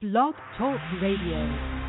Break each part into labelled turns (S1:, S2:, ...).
S1: Blog Talk Radio.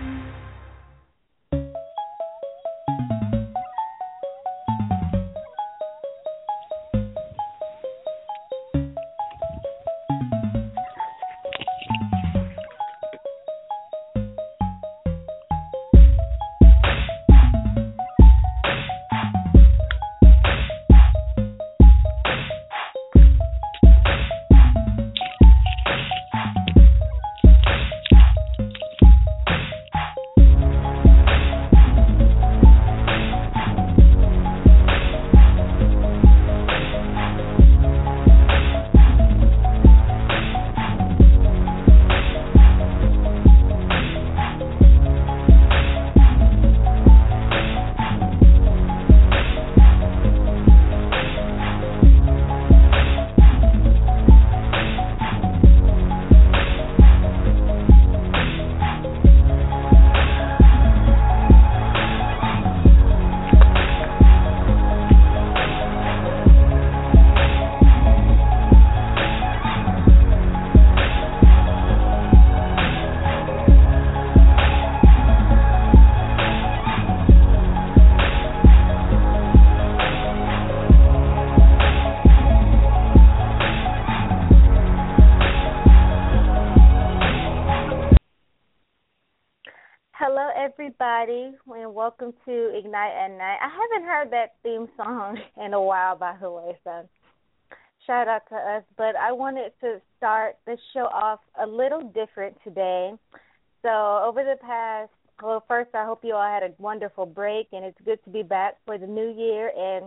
S2: Everybody, and welcome to Ignite at Night. I haven't heard that theme song in a while, by the way, so shout out to us. But I wanted to start the show off a little different today. So over the past, well, first I hope you all had a wonderful break, and it's good to be back for the new year. And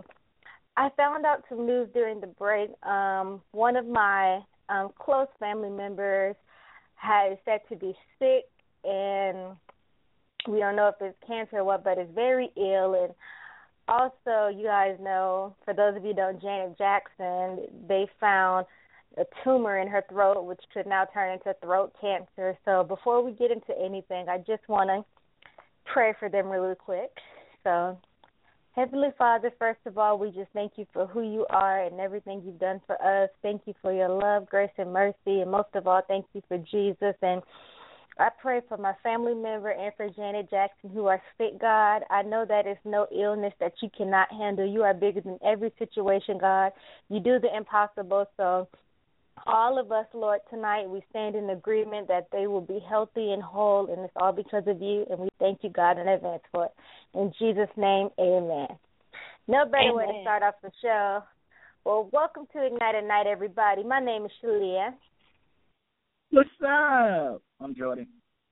S2: I found out some news during the break. One of my close family members is said to be sick, and we don't know if it's cancer or what, but it's very ill. And also, you guys know, for those of you who don't, Janet Jackson, they found a tumor in her throat, which could now turn into throat cancer. So before we get into anything, I just want to pray for them really quick. So, Heavenly Father, first of all, we just thank you for who you are and everything you've done for us. Thank you for your love, grace, and mercy. And most of all, thank you for Jesus. And I pray for my family member and for Janet Jackson who are sick, God. I know that is no illness that you cannot handle. You are bigger than every situation, God. You do the impossible. So all of us, Lord, tonight we stand in agreement that they will be healthy and whole, and it's all because of you, and we thank you, God, in advance for it. In Jesus' name, amen. No better way to start off the show. Well, welcome to Ignite at Night, everybody. My name is Shalia.
S3: What's up? I'm Jordan.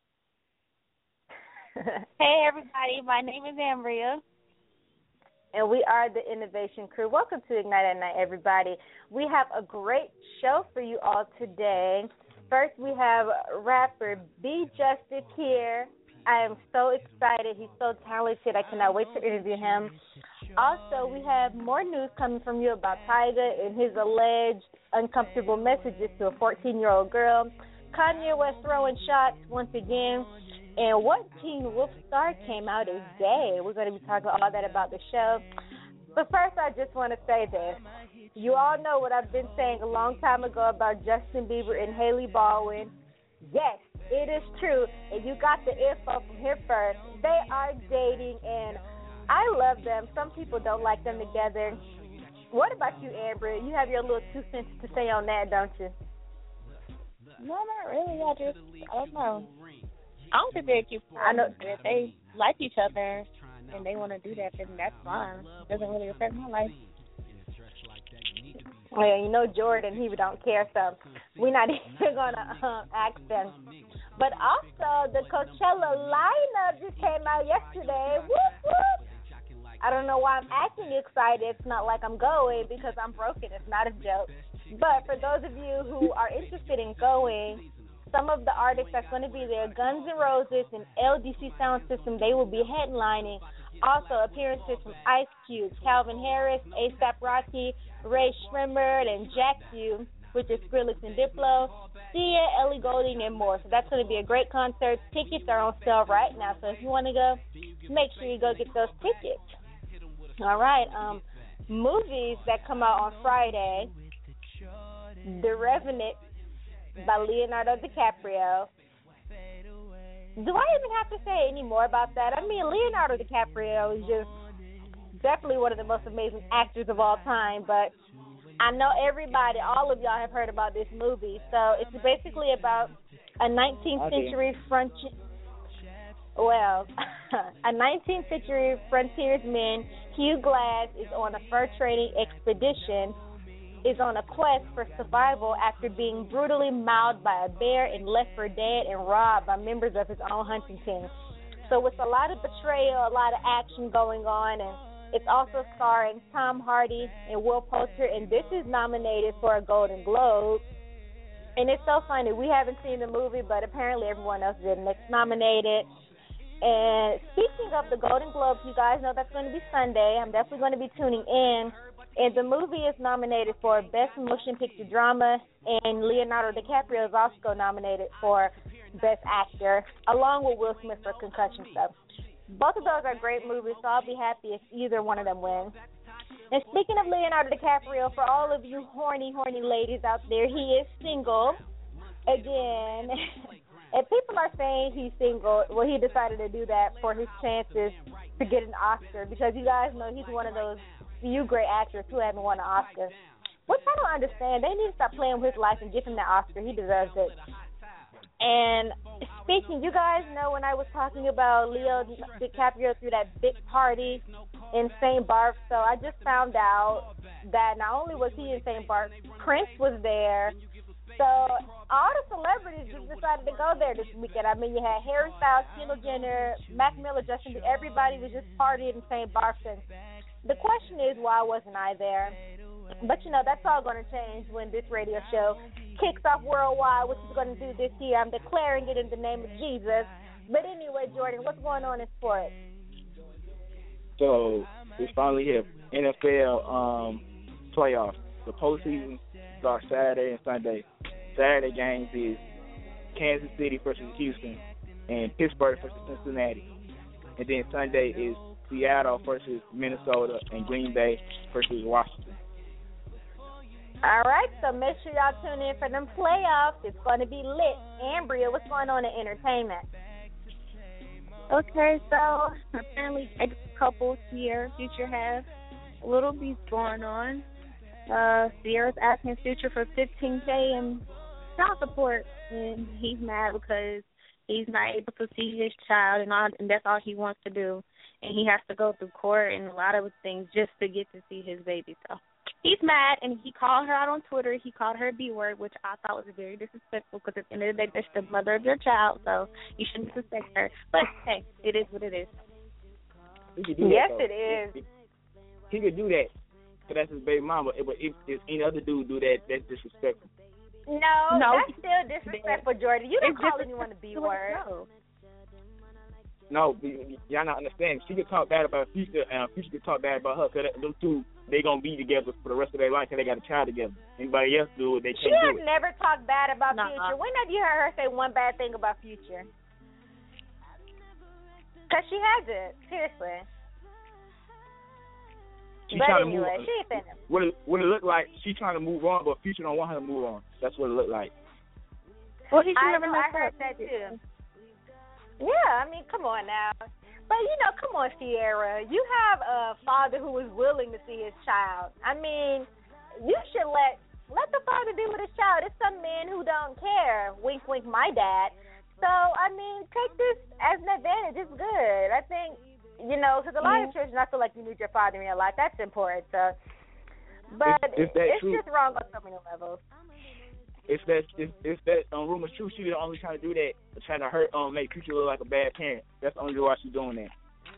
S4: Hey, everybody. My name is Ambria.
S2: And we are the Innovation Crew. Welcome to Ignite at Night, everybody. We have a great show for you all today. First, we have rapper B Justice here. I am so excited. He's so talented. I cannot wait to interview him. Also, we have more news coming from you about Tyga and his alleged uncomfortable messages to a 14-year-old girl. Kanye West throwing shots once again. And what Teen Wolf star came out as gay? We're going to be talking all that about the show. But first, I just want to say this. You all know what I've been saying a long time ago about Justin Bieber and Hailey Baldwin. Yes, it is true. And you got the info from here first. They are dating, and I love them. Some people don't like them together. What about you, Amber? You have your little 2 cents to say on that, don't you?
S4: No, not really. I don't know. I don't think they're cute.
S2: I know.
S4: If they like each other and they want to do that, then that's fine. It doesn't really affect my life.
S2: Well, you know Jordan, he don't care, so we're not even going to ask them. But also, the Coachella lineup just came out yesterday. Whoop, whoop. I don't know why I'm acting excited. It's not like I'm going because I'm broken. It's not a joke. But for those of you who are interested in going, some of the artists that's going to be there, Guns N' Roses and LDC Sound System, they will be headlining. Also, appearances from Ice Cube, Calvin Harris, A$AP Rocky, Ray Shrimmer, and Jack U, which is Skrillex and Diplo, Sia, Ellie Goulding, and more. So that's going to be a great concert. Tickets are on sale right now. So if you want to go, make sure you go get those tickets. All right. Movies that come out on Friday, The Revenant by Leonardo DiCaprio, do I even have to say any more about that? I mean, Leonardo DiCaprio is just definitely one of the most amazing actors of all time, but I know everybody, all of y'all have heard about this movie. So it's basically about a 19th century a 19th century frontiersman, Hugh Glass, is on a fur trading expedition, is on a quest for survival after being brutally mauled by a bear and left for dead and robbed by members of his own hunting team. So it's a lot of betrayal, a lot of action going on, and it's also starring Tom Hardy and Will Poulter, and this is nominated for a Golden Globe. And it's so funny. We haven't seen the movie, but apparently everyone else did, and it's nominated. And speaking of the Golden Globes, you guys know that's going to be Sunday. I'm definitely going to be tuning in. And the movie is nominated for Best Motion Picture Drama, and Leonardo DiCaprio is also nominated for Best Actor, along with Will Smith for Concussion stuff. Both of those are great movies, so I'll be happy if either one of them wins. And speaking of Leonardo DiCaprio, for all of you horny ladies out there, he is single again. And people are saying he's single. Well, he decided to do that for his chances to get an Oscar, because you guys know he's one of those few great actors who haven't won an Oscar, which I don't understand. They need to stop playing with his life and give him that Oscar. He deserves it. And speaking, you guys know when I was talking about Leo DiCaprio through that big party in St. Barth, so I just found out that not only was he in St. Barth, Prince was there. So all the celebrities just decided to go there this weekend. I mean, you had Harry Styles, Kendall Jenner, Mac Miller, Justin Bieber. Everybody was just partying in St. Barth. The question is, why wasn't I there? But, you know, that's all going to change when this radio show kicks off worldwide, which is going to do this year. I'm declaring it in the name of Jesus. But anyway, Jordan, what's going on in sports?
S3: So it's finally here. NFL playoffs. The postseason starts Saturday and Sunday. Saturday games is Kansas City versus Houston and Pittsburgh versus Cincinnati. And then Sunday is Seattle versus Minnesota and Green Bay versus Washington.
S2: All right, so make sure y'all tune in for them playoffs. It's going to be lit. Ambria, what's going on in entertainment?
S4: Okay, so apparently a couple here, Future has a little beef going on. Sierra's asking Future for $15K in child support, and he's mad because he's not able to see his child, and that's all he wants to do. And he has to go through court and a lot of things just to get to see his baby. So he's mad, and he called her out on Twitter. He called her a B-word, which I thought was very disrespectful, because at the end of the day, that's the mother of your child, so you shouldn't suspect her. But, hey, it is what it is.
S2: Yes, it is.
S3: He could do that, because that's his baby mama. But if any other dude do that, that's disrespectful.
S2: No, that's still disrespectful, Jordan. You don't call anyone a B-word.
S3: No, y'all not understand. She could talk bad about Future, and Future could talk bad about her, because them two, they going to be together for the rest of their life, because they got a child together. Anybody else do it, they can't do it.
S2: She has never talked bad about Future. When have you heard her say one bad thing about Future? Because she hasn't, seriously. But anyway, she ain't finna.
S3: What it look like, she trying to move on, but Future don't want her to move on. That's what it look like.
S4: Well, he should never
S2: I heard that too. Yeah, I mean, come on now. But, you know, come on, Sierra. You have a father who is willing to see his child. I mean, you should let the father be with his child. It's some men who don't care. Wink, wink, my dad. So, I mean, take this as an advantage. It's good. I think, you know, because a lot of children, I feel like you need your father in your life. That's important. So, but it's just wrong on so many levels.
S3: If that rumor's true, she's only trying to do that, trying to make Future look like a bad parent. That's the only reason why she's doing that.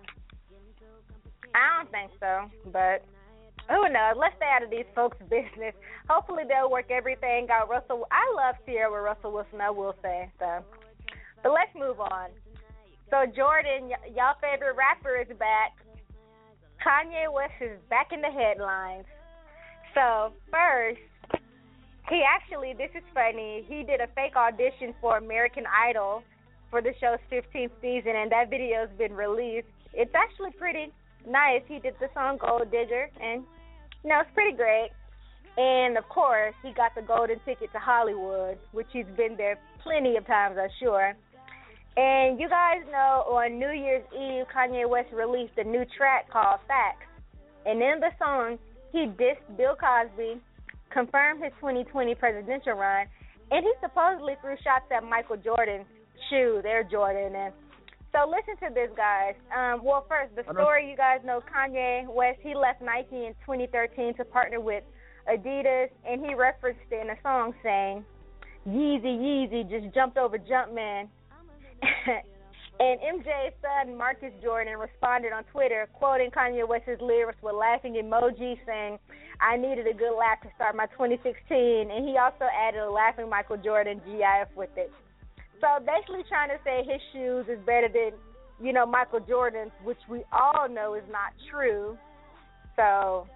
S2: I don't think so, but who knows? Let's stay out of these folks' business. Hopefully they'll work everything out. I love Sierra with Russell Wilson, I will say. So, but let's move on. So Jordan, y'all favorite rapper is back. Kanye West is back in the headlines. So first, this is funny, he did a fake audition for American Idol for the show's 15th season, and that video has been released. It's actually pretty nice. He did the song Gold Digger, and, you know, it's pretty great. And, of course, he got the golden ticket to Hollywood, which he's been there plenty of times, I'm sure. And you guys know on New Year's Eve, Kanye West released a new track called Facts. And in the song, he dissed Bill Cosby, confirmed his 2020 presidential run, and he supposedly threw shots at Michael Jordan's shoes, Air Jordan. And so listen to this, guys. Well, first, the story, you guys know Kanye West, he left Nike in 2013 to partner with Adidas, and he referenced it in a song saying, Yeezy, Yeezy, just jumped over Jumpman. And MJ's son, Marcus Jordan, responded on Twitter, quoting Kanye West's lyrics with laughing emojis, saying, I needed a good laugh to start my 2016. And he also added a laughing Michael Jordan GIF with it. So basically trying to say his shoes is better than, you know, Michael Jordan's, which we all know is not true. So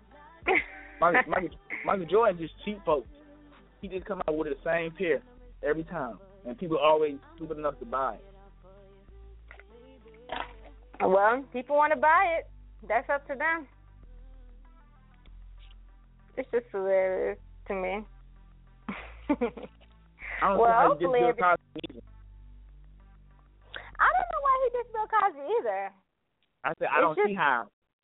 S3: Michael Jordan just cheap folks. He just come out with the same pair every time. And people are always stupid enough to buy it.
S2: Well, people want to buy it. That's up to them. It's just hilarious to me.
S3: I don't know how he did Bill Cosby either.
S2: I don't know why he did Bill Cosby either.
S3: I said I don't see how.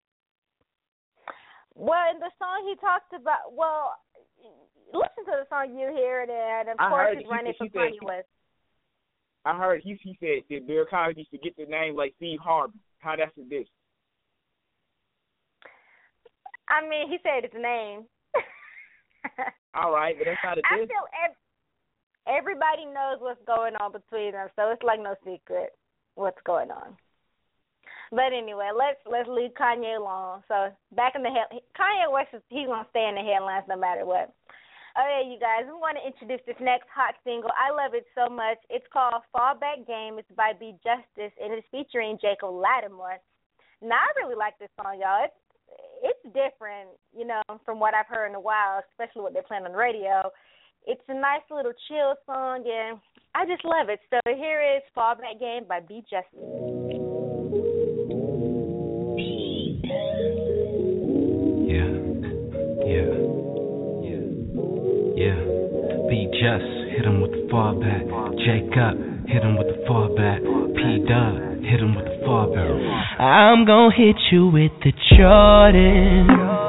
S2: Well, in the song he talked about, listen to the song, you hear it, and of course he's running for Kanye West.
S3: I heard he said that Bill Cosby used to get the name like Steve Harvey. How that's a diss?
S2: I mean, he said his name.
S3: All right, but that's not a diss.
S2: I feel everybody knows what's going on between them, so it's like no secret what's going on. But anyway, let's leave Kanye alone. So back in the Kanye West, he's gonna stay in the headlines no matter what. Okay, you guys, we want to introduce this next hot single. I love it so much. It's called Fallback Game. It's by B Justice, and it's featuring Jacob Lattimore. Now, I really like this song, y'all. It's different, you know, from what I've heard in a while, especially what they're playing on the radio. It's a nice little chill song, and I just love it. So here is Fallback Game by B Justice.
S5: B Just hit him with the fallback. Jacob hit him with the fallback. P Dub hit him with the fallback. I'm gon' hit you with the Jordan.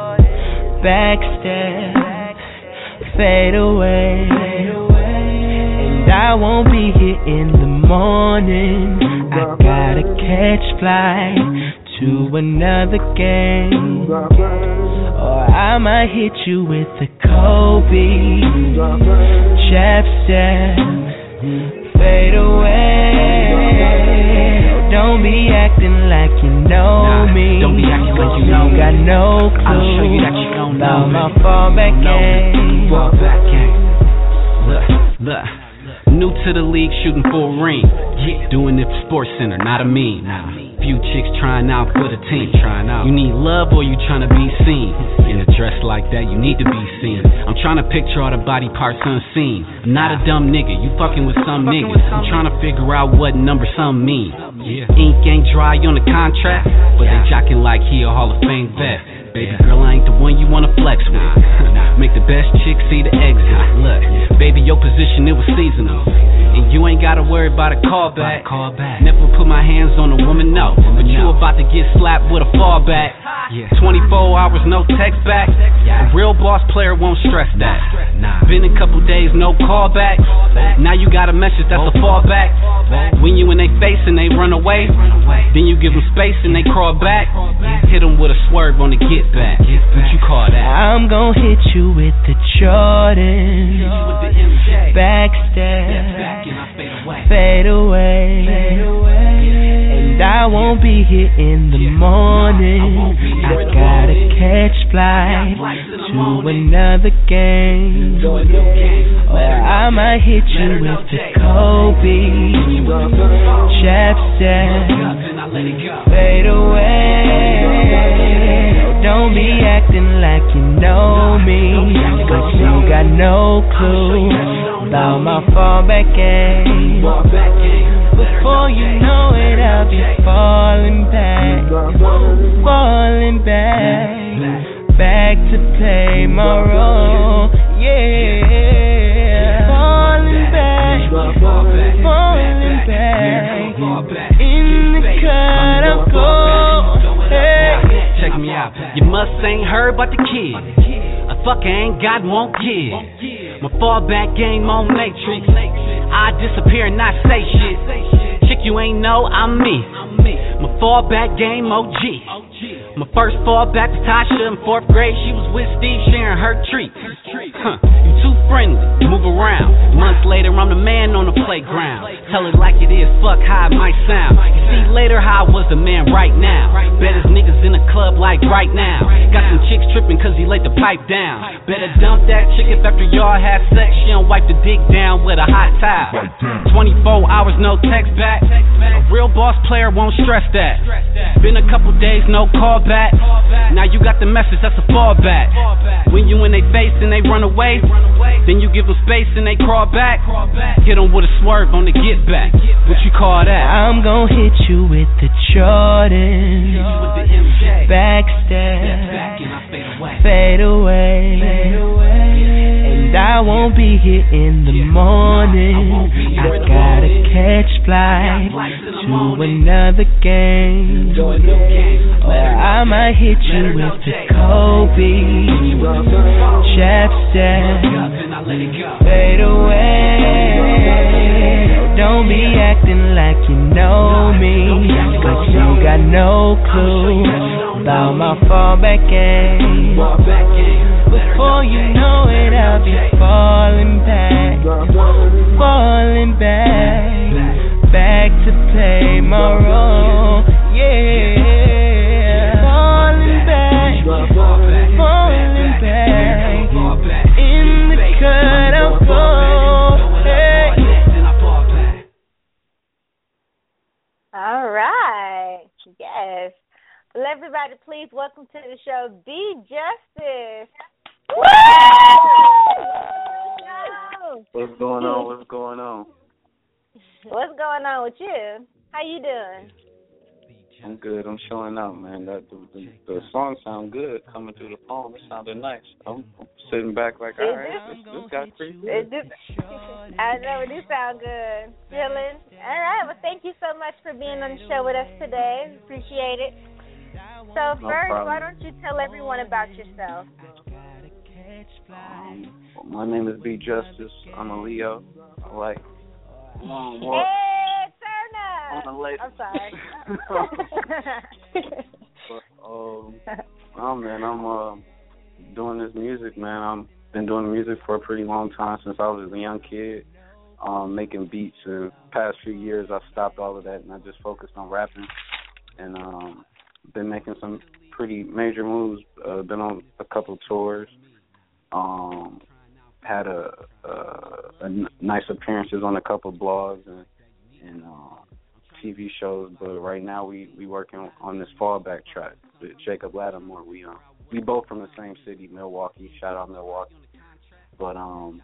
S5: Backstep, fade away. And I won't be here in the morning. I gotta catch flight to another game. Or I might hit you with the Kobe. Chef step, fade away. Don't be acting like you know me. Don't be acting like you know me. Got no clue. I'll show you that you don't know my fallback game. Fallback game. Look. New to the league, shooting for a ring. Yeah. Doing it for Sports Center, not a meme. Few chicks trying out for the team. You need love or you trying to be seen? In a dress like that, you need to be seen. I'm trying to picture all the body parts unseen. I'm not a dumb nigga, you fucking with some niggas. I'm trying to figure out what number some mean. Ink ain't dry on the contract, but they jocking like he a Hall of Fame vet. Baby girl, I ain't the one you wanna flex with. Make the best chick see the exit. Look, baby, your position, it was seasonal. And you ain't gotta worry about a callback. Never put my hands on a woman, no. But you about to get slapped with a fallback. 24 hours, no text back. A real boss player won't stress that. Been a couple days, no callback. Now you got a message that's a fallback. When you in they face and they run away, then you give them space and they crawl back. Hit them with a swerve on the get back. What you call that? I'm gon' hit you with the Jordan. Backstep, fade away. And I won't be here in the morning. I gotta catch flight to another game. Or I might hit you with the Kobe. Chef step, fade away. Don't be acting like you know me, cause you got no clue about my fallback game. Before you know it, I'll be falling back, back to play my role, yeah. Falling back,
S6: must ain't heard about the kid. A fucker ain't got, won't give. My fallback game on Matrix. I disappear and not say shit. Chick, you ain't know I'm me. My fallback game OG. My first fallback was Tasha in 4th grade. She was with Steve sharing her treats. You too friendly, move around. Months later, I'm the man on the playground. Tell it like it is, fuck how it might sound. You see later how I was the man right now. Better niggas in the club like right now. Got some chicks tripping cause he laid the pipe down. Better dump that chick if after y'all have sex, she don't wipe the dick down with a hot towel. 24 hours, no text back. A real boss player won't stress that. Been a couple days, no call back. Now you got the message, that's a fallback. When you in they face and they run away, then you give them space and they crawl back. Hit them with a swerve on the get back. What you call that?
S5: I'm gon' hit you with the Jordan, backstep, fade away, and I won't be here in the morning. I gotta catch flight to another game. Or I might hit you with the Kobe, chapstick, fade away. Don't be acting like you know me, but you got no clue about my fallback game. Before you know it, I'll be falling back, back to play my role. Yeah, falling back, in the cut I'll go. Hey.
S2: All right. Yes. Well, everybody, please welcome to the show, B Justice.
S7: What's going on? What's going on?
S2: What's going on with you? How you doing?
S7: I'm good. I'm showing out, man. The song sound good coming through the phone. It sounded nice. I'm sitting back like, all right, this guy's pretty good.
S2: I know it do sound good. Chilling. All right. Well, thank you so much for being on the show with us today. Appreciate it. So first, why don't you tell everyone about yourself?
S7: My name is B Justice. I'm a Leo. I like long walk.
S2: Hey, Turner!
S7: On the lady.
S2: I'm sorry.
S7: Man, I'm doing this music, man. I've been doing music for a pretty long time, since I was a young kid, making beats. And the past few years, I stopped all of that, and I just focused on rapping. And been making some pretty major moves. Been on a couple tours. Had a nice appearances on a couple blogs and TV shows, but right now we working on this fallback track with Jacob Lattimore. We both from the same city, Milwaukee. Shout out Milwaukee. But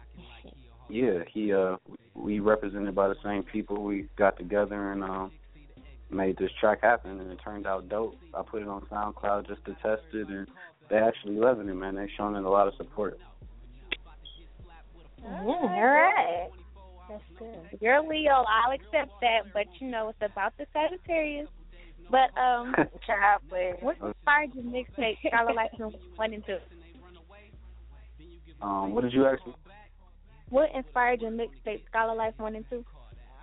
S7: we represented by the same people. We got together and made this track happen, and it turned out dope. I put it on SoundCloud just to test it, and they actually loving it, man. They've shown it a lot of support.
S2: All right.
S4: That's good. You're Leo. I'll accept that, but it's about the Sagittarius. But what inspired your mixtape, Scholar Life 1 and 2?
S7: What did you ask me?
S4: What inspired your mixtape, Scholar Life 1 and 2?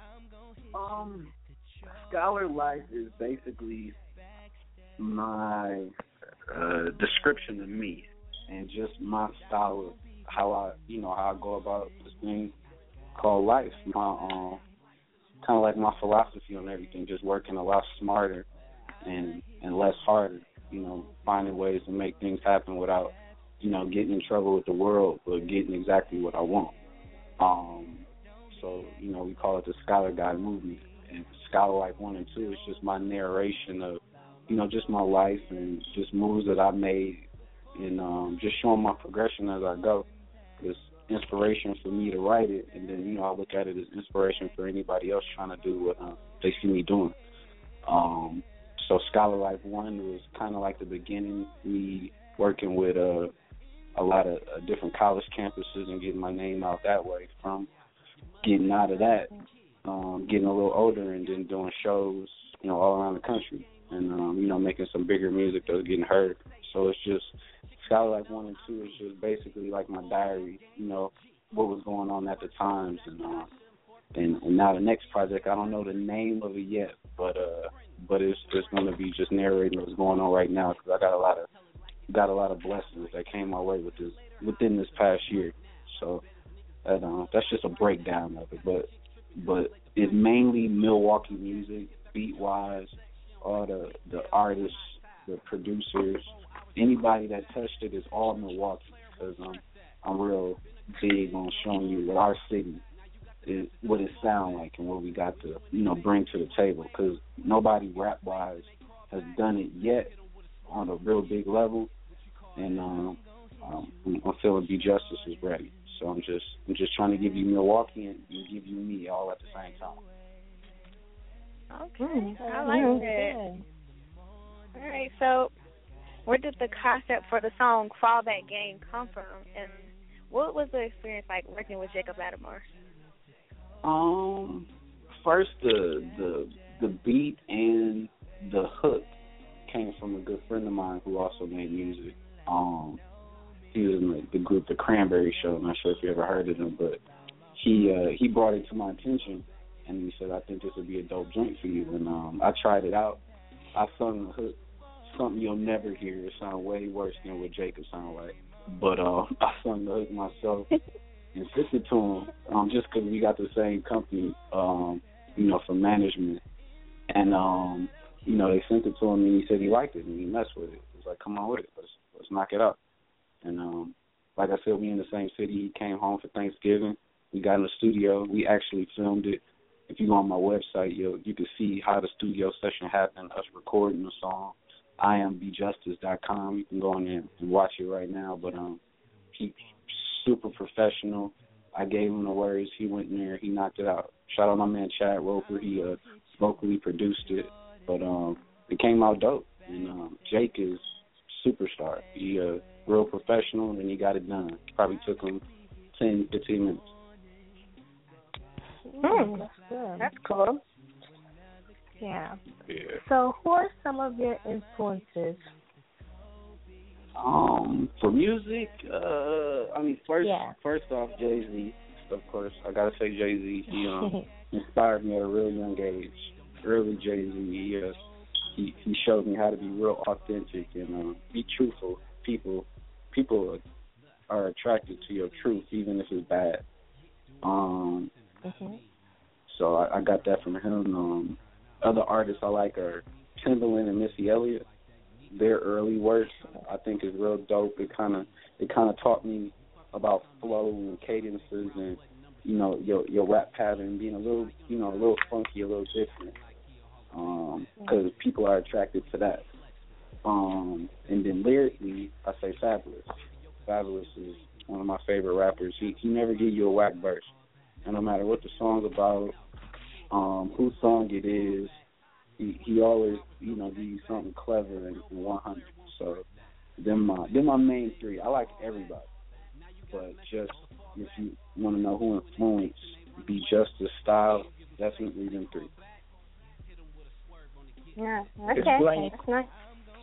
S7: Scholar Life is basically my description of me and just my style of how I go about this thing called life. My kind of like my philosophy on everything, just working a lot smarter and less harder. Finding ways to make things happen without getting in trouble with the world, but getting exactly what I want. So we call it the Scholar Guy movement. And Scholar Life 1 and 2 is just my narration of just my life and just moves that I made, and just showing my progression as I go. It's inspiration for me to write it, and then I look at it as inspiration for anybody else trying to do what they see me doing. So Scholar Life 1 was kind of like the beginning, me working with a lot of different college campuses and getting my name out that way. From getting out of that, getting a little older, and then doing shows all around the country, and making some bigger music that was getting heard. So it's just Scholar Life 1 and 2 is just basically like my diary, what was going on at the times, and now the next project, I don't know the name of it yet, but it's going to be just narrating what's going on right now, because I got a lot of blessings that came my way within this past year. So that's just a breakdown of it, but it's mainly Milwaukee music, beat wise, all the artists, the producers, anybody that touched it is all Milwaukee, because I'm real big on showing you what our city is, what it sound like, and what we got to bring to the table, because nobody rap wise has done it yet on a real big level, and I'm feeling B Justice is ready. So I'm just trying to give you Milwaukee and give you me all at the same time.
S4: Okay, I like that. All right, so where did the concept for the song Fall Back Game come from, and what was the experience like working with Jacob Lattimore?
S7: First the beat and the hook came from a good friend of mine who also made music. He was in the group The Cranberry Show. I'm not sure if you ever heard of them, but he brought it to my attention, and he said, I think this would be a dope joint for you. And I tried it out. I sung the hook, something you'll never hear. It sounded way worse than what Jacob sounded like. But I sung the hook myself and sent it to him, just because we got the same company, for management. And, they sent it to him, and he said he liked it, and he messed with it. He was like, come on with it. Let's knock it out. And like I said, we in the same city. He came home for Thanksgiving. We got in the studio. We actually filmed it. If you go on my website, you can see how the studio session happened, us recording the song. IamBjustice.com. You can go on there and watch it right now. But he super professional. I gave him the words. He went in there. He knocked it out. Shout out my man Chad Roper. He vocally produced it. But it came out dope. And Jake is superstar. He real professional, and he got it done. Probably took him 10, 15 minutes.
S4: That's cool.
S2: Yeah.
S8: So who are some of your influences?
S7: For music, first off, Jay-Z, of course. I got to say Jay-Z. He inspired me at a real young age. Early Jay-Z, he showed me how to be real authentic and be truthful. People are attracted to your truth, even if it's bad. So I got that from him. Other artists I like are Timbaland and Missy Elliott. Their early work I think is real dope. It kind of taught me about flow and cadences and your rap pattern being a little funky, a little different. Because people are attracted to that. And then lyrically, I say Fabulous. Fabulous is one of my favorite rappers. He never give you a whack verse. And no matter what the song's about, whose song it is, he always, give you something clever and 100. So them my main three. I like everybody. But just if you want to know who influenced B Justice style, definitely them three.
S2: Yeah, okay. That's nice.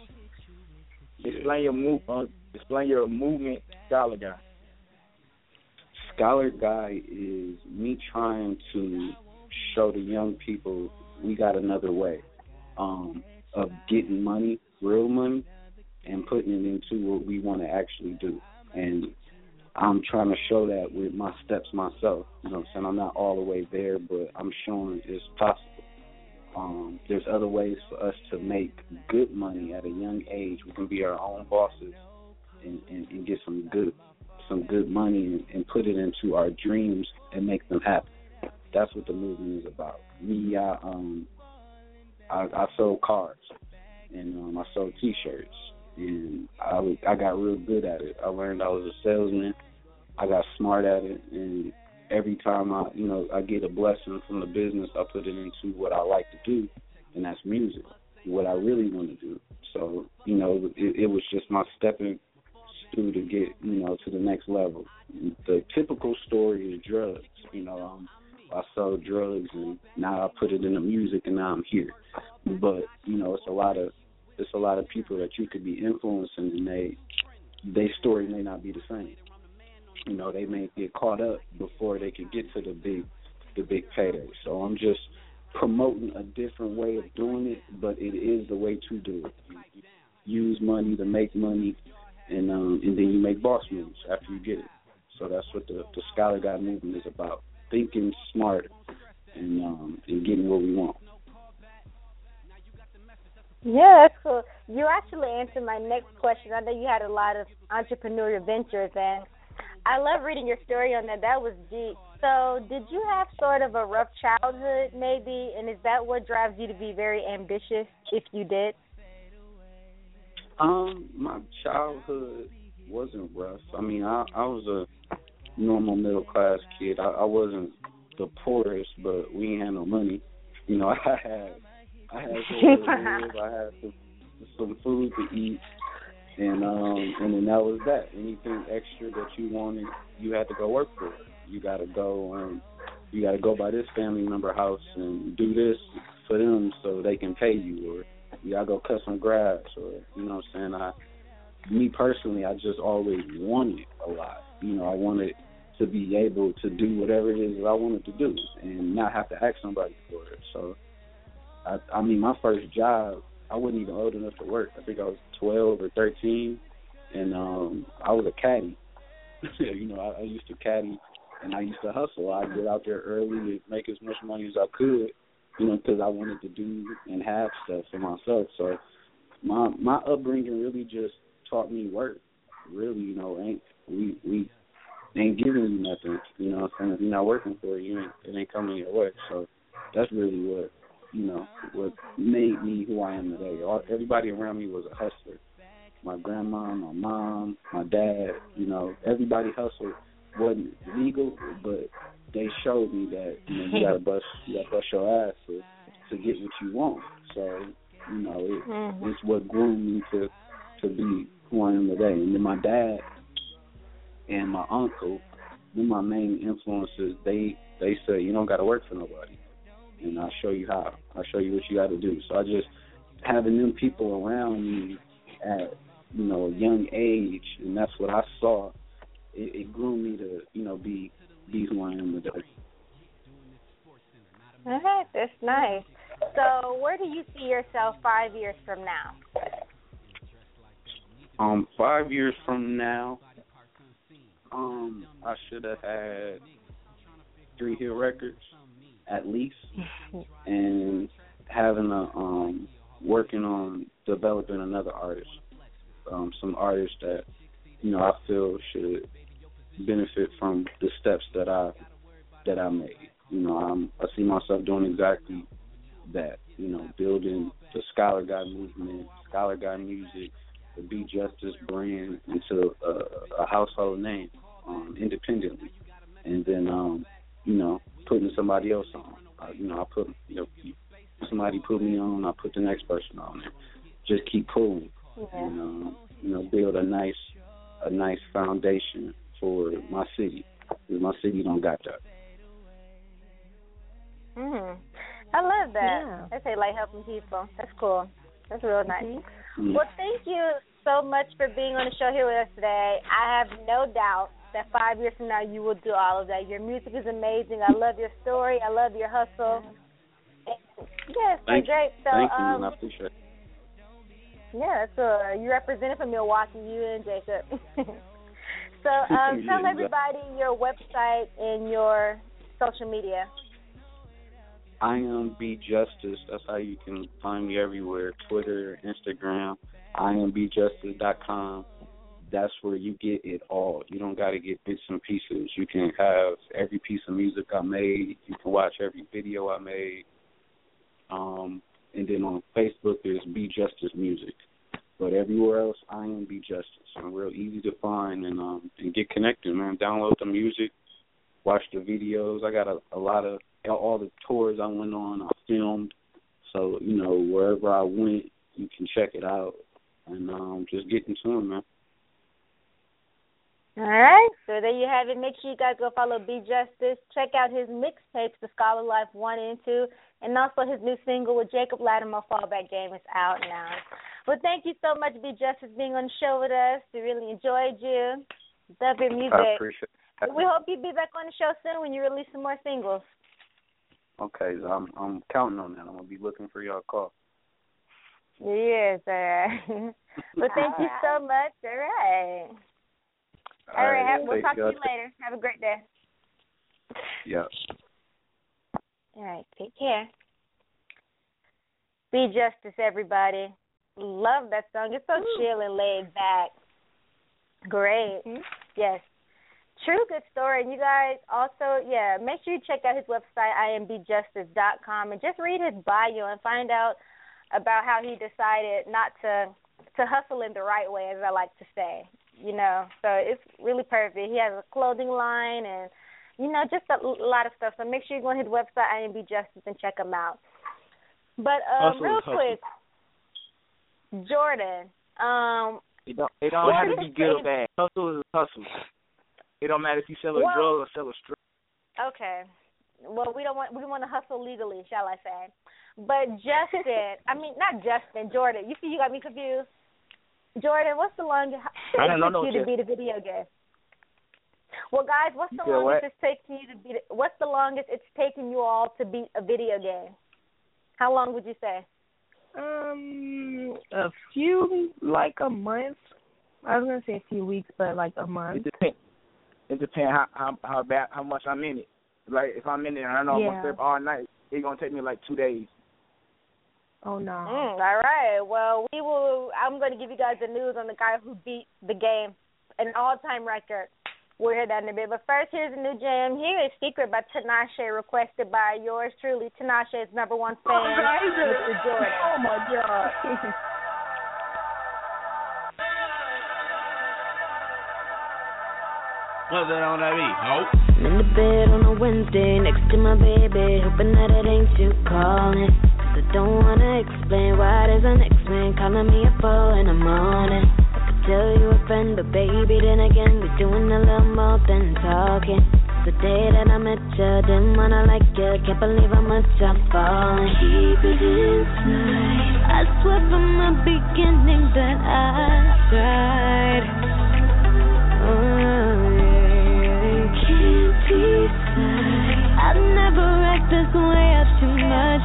S3: Explain your movement, Scholar Guy.
S7: Scholar Guy is me trying to show the young people we got another way of getting money, real money, and putting it into what we want to actually do. And I'm trying to show that with my steps myself. You know what I'm saying? I'm not all the way there, but I'm showing it's possible. There's other ways for us to make good money at a young age. We can be our own bosses and get some good money and put it into our dreams and make them happen. That's what the movement is about. Me, I sold cars and I sold T-shirts, and I got real good at it. I learned I was a salesman. I got smart at it, and every time I get a blessing from the business, I put it into what I like to do, and that's music, what I really want to do. So, it was just my stepping stool to get, to the next level. The typical story is drugs. I sold drugs, and now I put it in the music, and now I'm here. But, it's a lot of it's a lot of people that you could be influencing, and their story may not be the same. You know, they may get caught up before they can get to the big payday. So I'm just promoting a different way of doing it, but it is the way to do it. You use money to make money, and then you make boss moves after you get it. So that's what the Scholar Guy movement is about: thinking smarter and getting what we want.
S2: Yeah, that's cool. You actually answered my next question. I know you had a lot of entrepreneurial ventures, and I love reading your story on that. That was deep. So did you have sort of a rough childhood maybe, and is that what drives you to be very ambitious, if you did?
S7: My childhood wasn't rough. I mean, I was a normal middle-class kid. I wasn't the poorest, but we ain't had no money. You know, I had somewhere to live. I had some food to eat, and then that was that. Anything extra that you wanted, you had to go work for it. You got to go by this family member house and do this for them so they can pay you, or you got to go cut some grass, or you know what I'm saying. Me personally, I just always wanted a lot. You know, I wanted to be able to do whatever it is that I wanted to do and not have to ask somebody for it. So, I mean, my first job, I wasn't even old enough to work. I think I was 12 or 13, and I was a caddy. You know, I used to caddy, and I used to hustle. I'd get out there early and make as much money as I could, you know, because I wanted to do and have stuff for myself. So my upbringing really just taught me work. Really, you know, we ain't giving you nothing. You know what I'm saying? If you're not working for it, it ain't coming your way. So that's really what, you know, what made me who I am today. Everybody around me was a hustler. My grandma, my mom, my dad, you know, everybody hustled. Wasn't legal, but they showed me that, you know, you gotta bust your ass to get what you want. So, you know, it's what groomed me to be who I am today. And then my dad and my uncle, they're my main influences. They said, you don't gotta work for nobody, and I'll show you how. I'll show you what you got to do. So I just having them people around me at, you know, a young age, and that's what I saw. It grew me to, you know, be who I am today.
S2: Okay, that's nice. So where do you see yourself 5 years from now?
S7: 5 years from now, I should have had 3 hit records at least, and having working on developing another artist, some artists that, you know, I feel should benefit from the steps that I made. You know, I see myself doing exactly that. You know, building the Scholar Guy movement, Scholar Guy music, the Be Justice brand into a household name independently, and then you know, putting somebody else on. You know, somebody put me on, I put the next person on there. Just keep pulling, and you know, build a nice foundation for my city, because my city don't got that.
S2: I love that. I say like helping people. That's cool. That's real nice. Well, thank you so much for being on the show here with us today. I have no doubt that 5 years from now you will do all of that. Your music is amazing. I love your story. I love your hustle. Yes, great. So,
S7: thank you, I appreciate it.
S2: Yeah, so you represented from Milwaukee, you and Jacob. So tell everybody your website and your social media.
S7: I am Be Justice. That's how you can find me everywhere. Twitter, Instagram, IamBeJustice.com. That's where you get it all. You don't got to get bits and pieces. You can have every piece of music I made. You can watch every video I made. And then on Facebook, there's Be Justice Music. But everywhere else, I am Be Justice. I'm real easy to find and get connected, man. Download the music, watch the videos. I got a lot of all the tours I went on, I filmed. So, you know, wherever I went, you can check it out and just get into them, man.
S2: All right, so there you have it. Make sure you guys go follow B Justice. Check out his mixtapes, The Scholar Life 1 and 2, and also his new single with Jacob Latimer, Fallback Game, is out now. Well, thank you so much, B Justice, being on the show with us. We really enjoyed you. Love your music.
S7: I appreciate it.
S2: We hope you'll be back on the show soon when you release some more singles.
S7: Okay, so I'm counting on that. I'm gonna be looking for y'all call.
S2: Yes, all right. Well, thank you so much. All right. All right, we'll talk to you later. Have a great day.
S7: Yeah.
S2: All right, take care. Be Justice, everybody. Love that song. It's so chill and laid back. Great. Mm-hmm. Yes. True good story. And you guys also, make sure you check out his website, imbjustice.com, and just read his bio and find out about how he decided not to hustle in the right way, as I like to say. So it's really perfect. He has a clothing line and, just a lot of stuff. So make sure you go on his website, imbjustice, and check him out. But real quick, Jordan.
S3: It don't have to be good or bad. Hustle is a hustle. It don't matter if you sell a drug or sell a strip.
S2: Okay. Well, we want to hustle legally, shall I say. But Jordan. You see, you got me confused. Jordan, what's the longest it took you to beat a video game? Well, guys, what's the longest it's taken you all to beat a video game? How long would you say?
S8: A few, like a month. I was gonna say a few weeks, but like a month.
S3: It depends how much I'm in it. Like if I'm in it and I know I'm gonna stay up all night, it's gonna take me like 2 days.
S8: Oh no.
S2: All right. Well, I'm going to give you guys the news on the guy who beat the game, an all-time record. We'll hear that in a bit. But first, here's a new jam. Here is Secret by Tinashe, requested by yours truly, Tinashe's #1 fan, Mr. Jordan.
S8: Oh my God.
S5: What's that on that beat? Nope.
S9: I'm in the bed on a Wednesday next to my baby, hoping that it ain't you calling. I don't wanna explain why there's an X-Man calling me at 4 in the morning. I could tell you a friend, but baby, then again, we're doing a little more than talking. The day that I met you, didn't wanna like you, can't believe how much I'm falling. Keep it inside. I swear from the beginning that I tried. Can't decide. I'd never act this way up too much.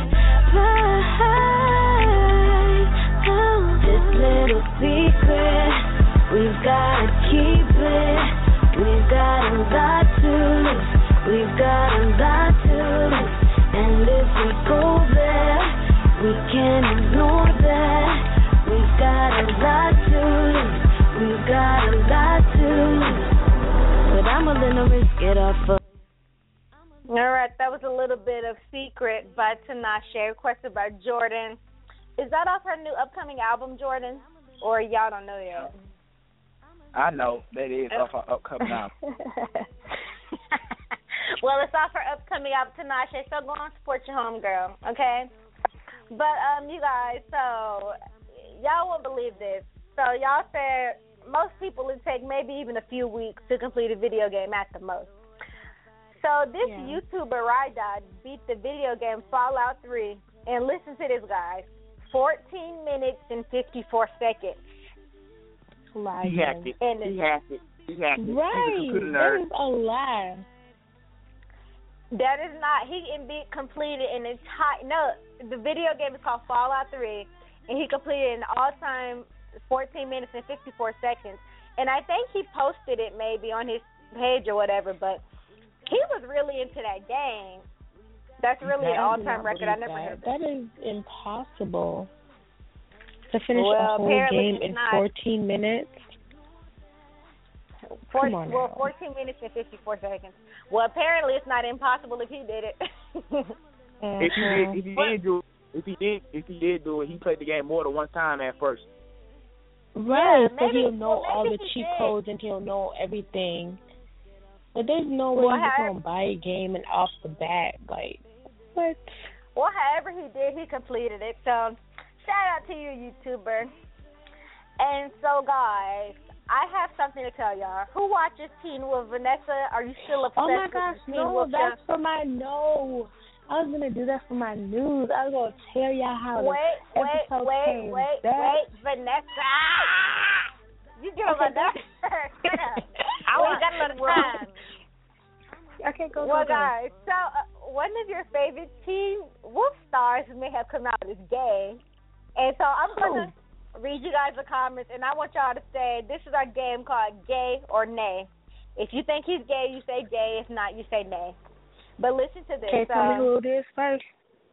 S9: This little secret, we've gotta keep it. We've got a lot to lose. We've got a lot to lose. And if we go there, we can't ignore that. We've got a lot to lose. We've got a lot to lose. But I'm willing to risk it all for.
S2: All right, that was a little bit of Secret by Tinashe, requested by Jordan. Is that off her new upcoming album, Jordan? Or y'all don't know yet?
S3: I know. That is off her upcoming album.
S2: Well, it's off her upcoming album, Tinashe, so go on support your homegirl, okay? But, you guys, so y'all won't believe this. So y'all said most people it take maybe even a few weeks to complete a video game at the most. So this YouTuber, Rydot, beat the video game Fallout 3, and listen to this, guys, 14 minutes and 54 seconds.
S3: He hacked it.
S8: Right, that is a lie.
S2: That is not, he completed an entire, the video game is called Fallout 3, and he completed an all-time 14 minutes and 54 seconds. And I think he posted it maybe on his page or whatever, but he was really into that game. That's really an all-time record. I never heard of
S8: that. That is impossible. To finish a whole game in 14 minutes?
S2: 14 minutes and 54 seconds. Well, apparently it's not impossible if he did it.
S3: If he did do it, he played the game more than one time at first.
S8: Right, so he'll know all the cheat codes and he'll know everything. But there's no way he's going to buy a game and off the bat. Like, what?
S2: Well, however he did, he completed it. So, shout out to you, YouTuber. And so, guys, I have something to tell y'all. Who watches Teen Wolf? Vanessa, are you still obsessed
S8: Oh my
S2: with
S8: gosh,
S2: Teen
S8: no,
S2: Wolf?
S8: that's for my I was gonna do that for my news. I was gonna tell y'all how
S2: Wait, Vanessa. You get on my nerves. Shut up. We got a little time.
S8: Okay, go.
S2: Well, guys, so one of your favorite Teen Wolf stars may have come out as gay, and so I'm gonna read you guys the comments, and I want y'all to say this is our game called Gay or Nay. If you think he's gay, you say gay. If not, you say nay. But listen to this.
S8: Okay, tell me who it is first.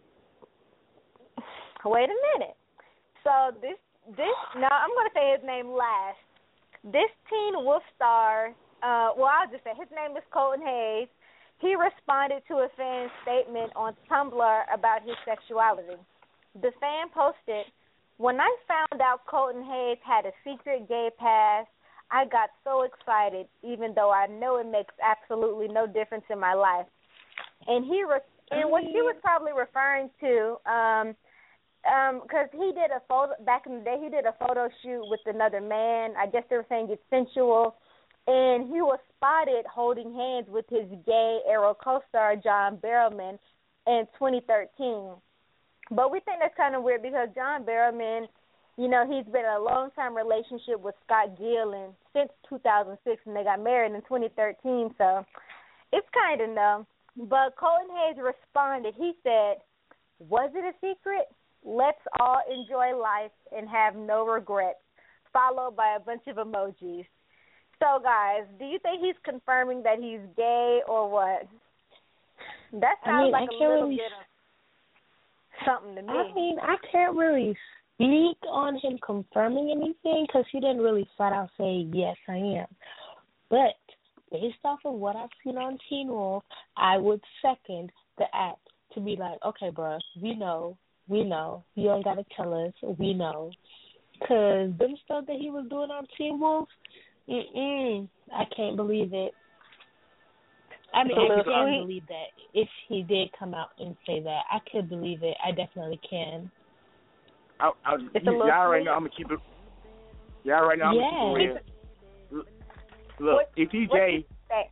S2: Wait a minute. So this. Now I'm gonna say his name last. This Teen Wolf star. I'll just say his name is Colton Hayes. He responded to a fan's statement on Tumblr about his sexuality. The fan posted, "When I found out Colton Hayes had a secret gay past, I got so excited, even though I know it makes absolutely no difference in my life." And what he was probably referring to, because he did a photo back in the day. He did a photo shoot with another man. I guess they were saying it's sensual. And he was spotted holding hands with his gay Arrow co-star, John Barrowman, in 2013. But we think that's kind of weird because John Barrowman, he's been in a long-time relationship with Scott Gillen since 2006, and they got married in 2013. So it's kind of numb. But Colton Hayes responded. He said, "Was it a secret? Let's all enjoy life and have no regrets," followed by a bunch of emojis. So, guys, do you think he's confirming that he's gay or what? That sounds like a little bit of something to me.
S8: I mean, I can't really speak on him confirming anything because he didn't really flat out say, yes, I am. But based off of what I've seen on Teen Wolf, I would second the act to be like, okay, bro, we know. You ain't got to tell us. We know. Because them stuff that he was doing on Teen Wolf, I can't believe it. I mean, I can believe that if he did come out and say that. I could believe it. I definitely can.
S3: Y'all right now, I'm going to keep it. Y'all right now, I'm going to keep it real. Look, if he's gay,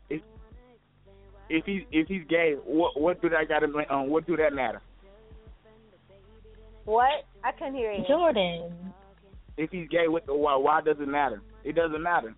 S3: if he's gay, what do that matter?
S2: What? I couldn't hear you.
S8: Jordan.
S3: If he's gay, why does it matter? It doesn't matter.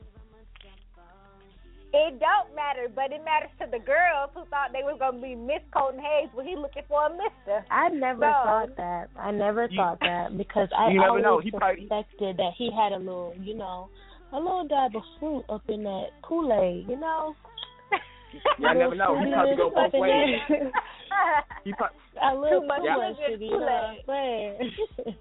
S2: It don't matter, but it matters to the girls who thought they was gonna be Miss Colton Hayes when he looking for a Mister.
S8: I never thought that. I never thought that because I always suspected that he had a little dab of fruit up in that Kool-Aid,
S3: Y'all never know. He probably go both ways.
S8: A little too much sugar, you know what I'm saying?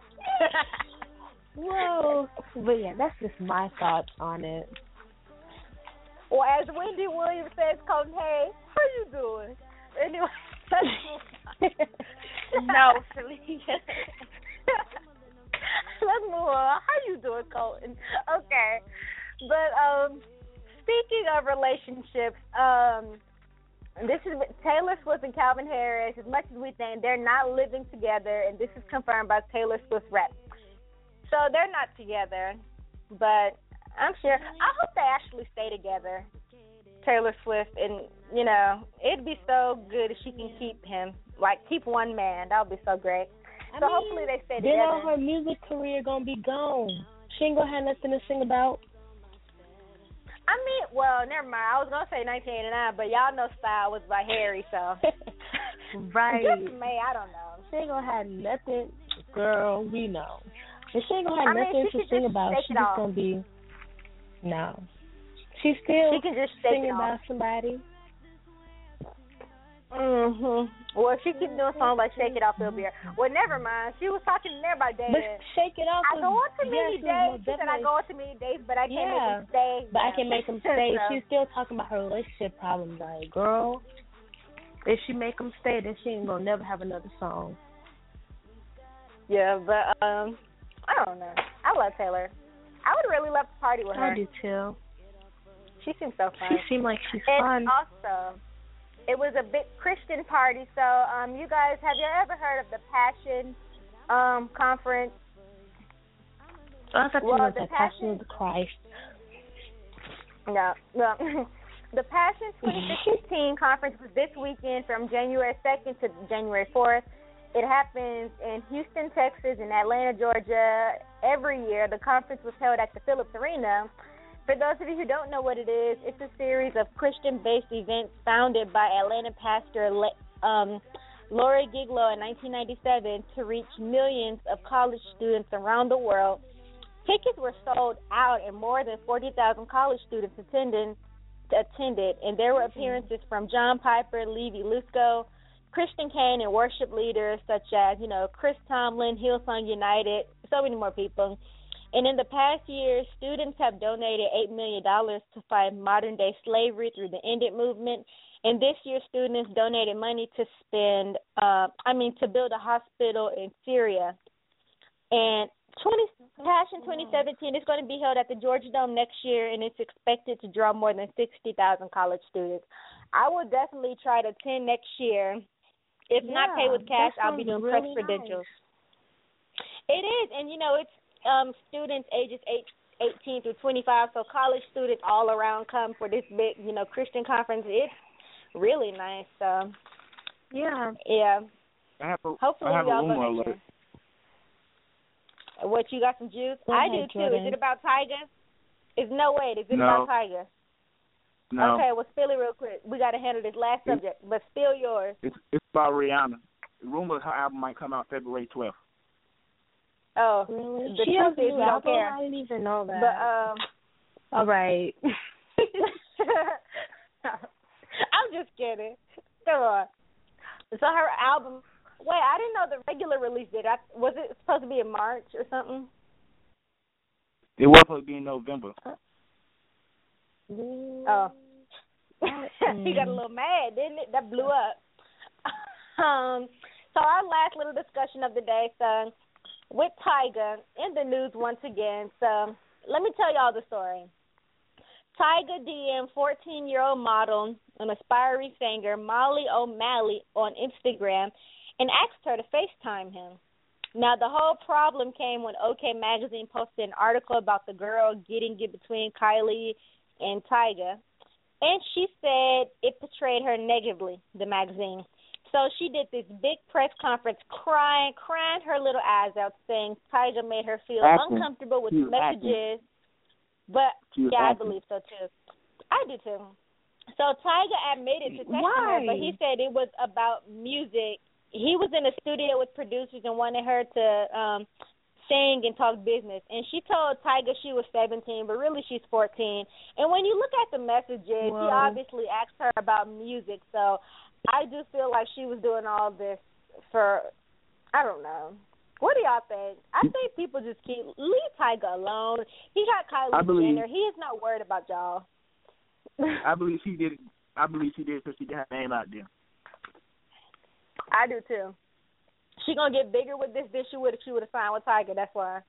S8: Whoa. But yeah, that's just my thoughts on it.
S2: Well, as Wendy Williams says, Colton Hayes, how you doing? Anyway,
S4: no, Felicia.
S2: Let's move on. How you doing, Colton? Okay. But speaking of relationships, this is Taylor Swift and Calvin Harris. As much as we think, they're not living together, and this is confirmed by Taylor Swift rep. So they're not together, but I'm sure. I hope they actually stay together, Taylor Swift, and it'd be so good if she can keep him, keep one man. That would be so great. So hopefully they stay together.
S8: Then all her music career gonna be gone. She ain't gonna have nothing to sing about.
S2: Never mind. I was gonna say 1989, but y'all know "Style" was by Harry, so
S8: right.
S2: Just May, I don't know.
S8: She ain't gonna have nothing, girl. We know. If she ain't gonna have nothing to sing about, she's just gonna be. No. She can just singing about somebody.
S2: Well, if she keeps doing songs like "Shake It Off," it'll be her. Well, never mind. She was talking to everybody dating.
S8: But "Shake It Off."
S2: I go on to many dates. She said I go on to many dates, but I can't make them stay.
S8: But I can make them stay. She's still talking about her relationship problems. Like, girl, if she make them stay, then she ain't gonna never have another song.
S2: Yeah, but I don't know. I love Taylor. I would really love to party with her.
S8: I do too.
S2: She seems so fun.
S8: She seems like she's fun.
S2: And also, it was a big Christian party. So, you guys, have you ever heard of the Passion Conference?
S8: I thought you
S2: Well,
S8: meant
S2: the
S8: the Passion of the Christ.
S2: No, well, the Passion 2015 conference was this weekend from January 2nd to January 4th. It happens in Houston, Texas, and Atlanta, Georgia. Every year, the conference was held at the Phillips Arena. For those of you who don't know what it is, it's a series of Christian-based events founded by Atlanta pastor Lori Giglow in 1997 to reach millions of college students around the world. Tickets were sold out, and more than 40,000 college students attended, and there were appearances from John Piper, Levi Lusko, Christian Kane, and worship leaders such as, Chris Tomlin, Hillsong United, so many more people. And in the past year, students have donated $8 million to fight modern-day slavery through the End It movement. And this year, students donated money to to build a hospital in Syria. And Passion 2017 is going to be held at the Georgia Dome next year, and it's expected to draw more than 60,000 college students. I will definitely try to attend next year. If not pay with cash, I'll be doing press credentials. Nice. It is, and it's students ages 18 through 25, so college students all around come for this big, Christian conference. It's really nice. So yeah. Hopefully y'all go next year. What, you got some juice? I do too. Jordan. Is it about Tyga? Is it about Tyga?
S3: No.
S2: Okay, well, spill it real quick. We got to handle this last subject, but spill yours.
S3: It's about Rihanna. The rumor her album might come out February 12th.
S2: Oh,
S8: really?
S2: The truth is we don't care.
S8: I didn't even know that.
S2: But
S8: all right.
S2: I'm just kidding. Come on. So her album. Wait, I didn't know the regular release date. Was it supposed to be in March or something?
S3: It was supposed to be in November.
S2: Oh. He got a little mad, didn't it? That blew up. So our last little discussion of the day, so with Tyga in the news once again. So let me tell y'all the story. Tyga DM'd 14-year-old model and aspiring singer Molly O'Malley on Instagram and asked her to FaceTime him. Now, the whole problem came when OK Magazine posted an article about the girl getting it between Kylie and Tyga, and she said it portrayed her negatively, the magazine. So she did this big press conference crying her little eyes out, saying Tyga made her feel uncomfortable with the messages. But, I believe so, too. I do, too. So Tyga admitted to texting her, but he said it was about music. He was in a studio with producers and wanted her to sing and talk business. And she told Tyga she was 17, but really she's 14. And when you look at the messages, he obviously asked her about music. So I do feel like she was doing all this for, I don't know. What do y'all think? I think people just leave Tyga alone. He got Kylie Jenner. He is not worried about y'all.
S3: I believe she did it. I believe she did it because she got her name out there.
S2: I do too. She gonna get bigger with this than she would if she would have signed with Tyga. That's why.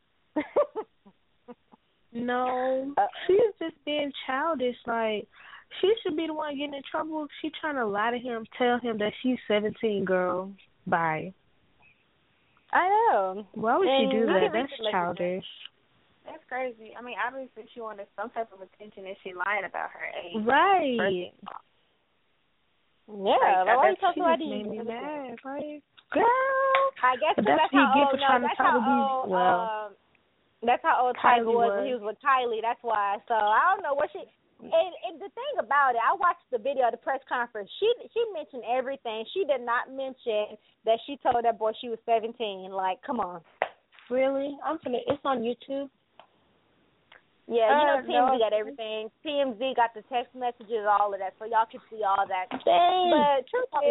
S8: No, she's just being childish. Like, she should be the one getting in trouble. She trying to lie to him, tell him that she's 17, girl. Bye.
S2: I know.
S8: Why would she do that? That's childish.
S4: That's crazy. I mean, obviously she wanted some type of attention and she lying about her age.
S8: Right.
S2: Yeah, like, why you talking about
S8: these? Made me mad. Like,
S2: girl. I guess that's how old Tyga was when he was with Kylie. That's why. So I don't know what she. And the thing about it, I watched the video of the press conference. She mentioned everything. She did not mention that she told that boy she was 17. Like, come on.
S8: Really? It's on YouTube.
S2: Yeah, TMZ got everything. TMZ got the text messages, all of that, so y'all can see all that.
S8: Dang.
S2: But truth is,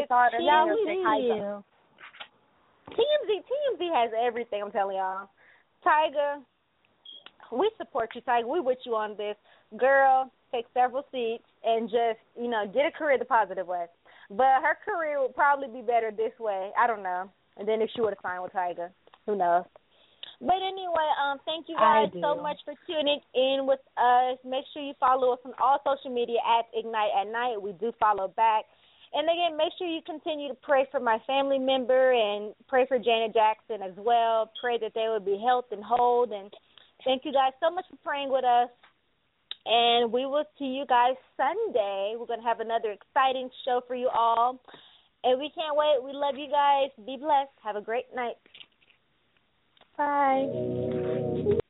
S2: TMZ has everything. I'm telling y'all. Tyga, we support you, Tyga. We with you on this. Girl, take several seats and just, get a career the positive way. But her career would probably be better this way. I don't know. And then if she would have signed with Tyga, who knows? But anyway, thank you guys so much for tuning in with us. Make sure you follow us on all social media at Ignite at Night. We do follow back. And again, make sure you continue to pray for my family member and pray for Janet Jackson as well. Pray that they would be healthy and whole and Thank you guys so much for praying with us. And we will see you guys Sunday. We're going to have another exciting show for you all. And we can't wait. We love you guys. Be blessed. Have a great night.
S4: Bye.